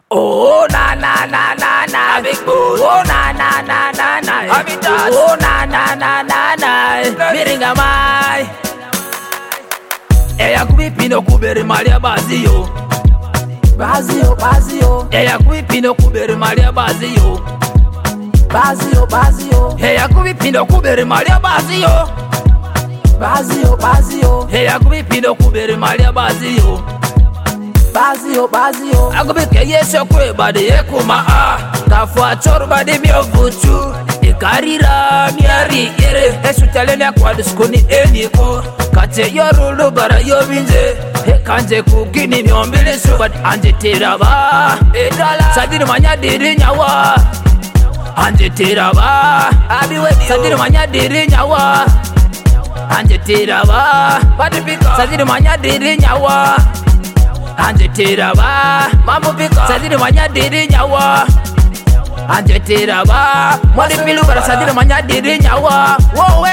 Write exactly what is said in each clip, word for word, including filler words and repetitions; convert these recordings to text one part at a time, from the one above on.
Oh na na na na na, big boy. Oh na na na na na, Habitat. Oh na na na na na, Miringa mai. Eya kuipino kuberi malia bazio, Bazio, Bazio, eya kuipino kuberi malia bazio, Bazio, Bazio, eya kuipino kuberi malia bazio, Bazio, Bazio, eya kuipino kuberi malia bazio. Bazio, Bazio, Agubike yeso kwe bade ekuma a Kafwa choro bade miyo vuchu Ikarira miari ire Esu talene kwa diskuni eniko Kate yorulu bara yobinze Kanje kukini miombili subad Anje tiraba Sadiri manya diri nyawa Anje tiraba Sadiri manya diri nyawa Anje tiraba Sadiri manya diri nyawa Anje tiraba Mambo pika Sadiri manya diri nyawa Anje tiraba Mwadi pilu bara sadiri manya diri nyawa Wowe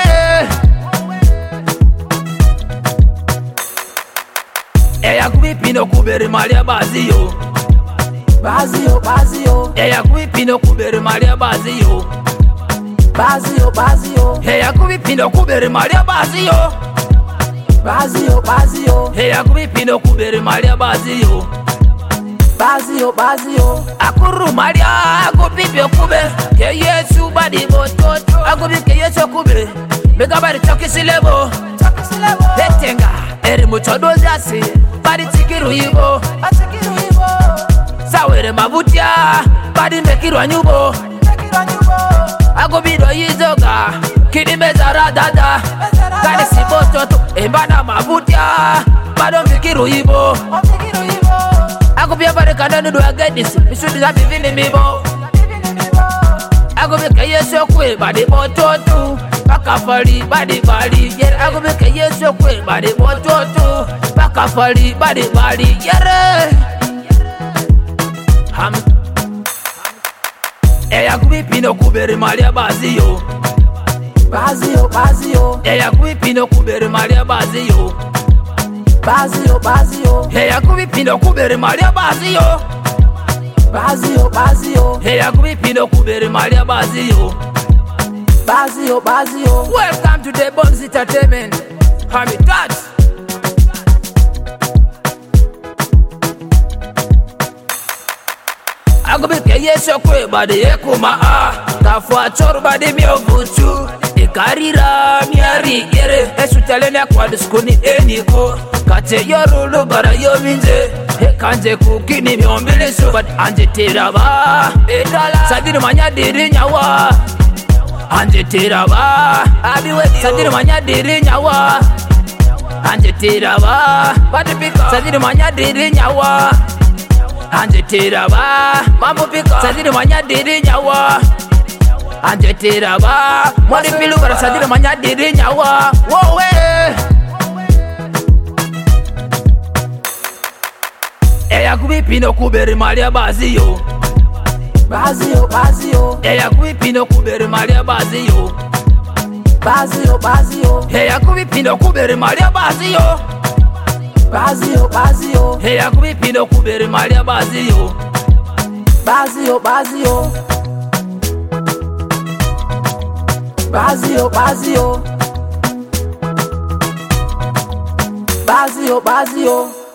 Eya kuipino kuberi malia bazio, Bazio, Bazio, Eya kuipino kuberi malia bazio, Bazio, Bazio, Eya kuipino kuberi malia bazio, Bazio, Bazio, Eya kuipino kuberi malia bazio, Bazio, Bazio, Akuru malia akupipio kube Ke yesu badi bototo Akupike yesu kube Mega badi chokisilebo Hetenga eri muchodo zasi Badi tikiru hivo Atikiru Ivo, Sawere mabutia Badi mekiru anyubo Akubido yizoga Kini mezara dada Kani si bototo Embana mabutia Bado mekiru hivo Atikiru Ivo, Akupia badi kanda nudu agedisi Misudi za bivini mibo Akupike yesu kwe badi bototo Bakafali badi bali yere Akupike yesu kwe badi bototo Bakafali badi bali yere Ham Eya kuipino kuberi malia bazio, Bazio, Bazio, Eya kuipino kuberi malia bazio, Bazio, Bazio, Eya kuipino kuberi malia bazio, Bazio, Bazio, Eya kuipino kuberi malia bazio. Bazio, Bazio, Welcome to the Bombs Entertainment. Habitat. Agubike yeso kwe bade ekuma a Kafwa choro bade miyo vuchu Ikarira miari ire Esu talene kwa diskuni eniko Kate yorulu bara yobinze Kanje kukini miombili subad Anje tiraba Sadiri manya diri nyawa Anje tiraba Sadiri manya diri nyawa Anje tiraba Sadiri manya diri nyawa Anje tiraba Mambo pika Sadiri manya diri nyawa Anje tiraba Mwadi pilu bara sadiri manya diri nyawa Wowe Eya kuipino kuberi malia bazio, Bazio, Bazio, Eya kuipino kuberi malia bazio, Bazio, Bazio, Eya kuipino kuberi malia bazio, Bazio, Bazio, Eya kuipino kuberi malia bazio, Bazio, Bazio, Bazio, Bazio, Bazio, Bazio.